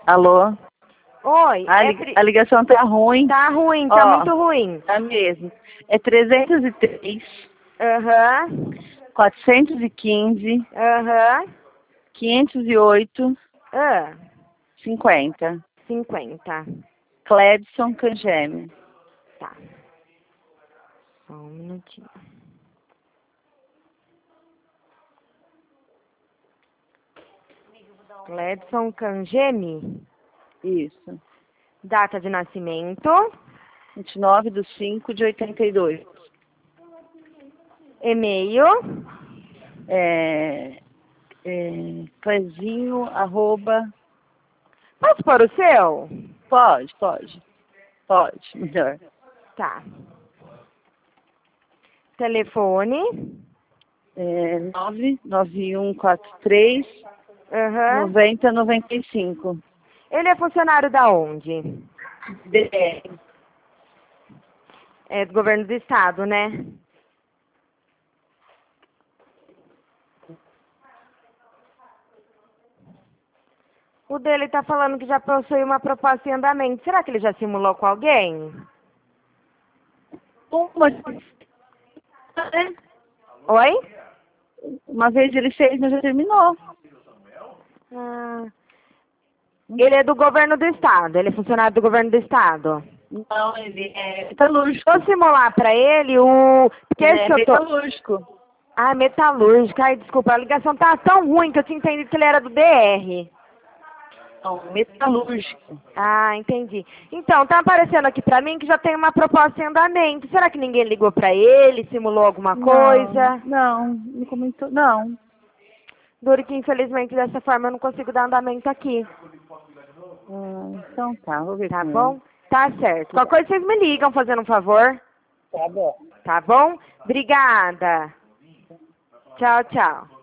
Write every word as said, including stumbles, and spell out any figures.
Alô? Oi. A, é li tri... a ligação tá ruim. Tá ruim, tá Ó, muito ruim. tá mesmo. É trezentos e três, Aham. quatrocentos e quinze, Aham. quinhentos e oito, Ah. cinquenta. cinquenta. Cledson Cangeme. Tá. Só um minutinho. Cledson Cangeme. Isso. Data de nascimento. vinte e nove de cinco de oitenta e dois. E-mail. É, é, Clezinho, arroba... Posso pôr o seu? Pode, pode. Pode, melhor. Tá. Telefone. É, nove nove um quatro três, Aham. noventa noventa e cinco. Ele é funcionário da onde? D R. É do governo do estado, né? O dele tá falando que já possui uma proposta em andamento. Será que ele já simulou com alguém? Uma, Oi? uma vez ele fez, mas já terminou. Ah, ele é do governo do estado. Ele é funcionário do governo do estado. Não, ele é metalúrgico. Vou simular pra ele o... Porque Ele esse é que eu tô... metalúrgico. Ah, metalúrgica. Ai, desculpa. A ligação tá tão ruim que eu tinha entendido que ele era do D R. Não, metalúrgico. Ah, entendi. Então, tá aparecendo aqui pra mim que já tem uma proposta em andamento. Será que ninguém ligou pra ele, simulou alguma coisa? Não, não, não comentou, não. Duro que, infelizmente, dessa forma eu não consigo dar andamento aqui. Ah, então tá, vou ver Tá com bom? ele. Tá certo. Qualquer coisa vocês me ligam fazendo um favor. Tá bom. Tá bom? Obrigada. Tchau, tchau.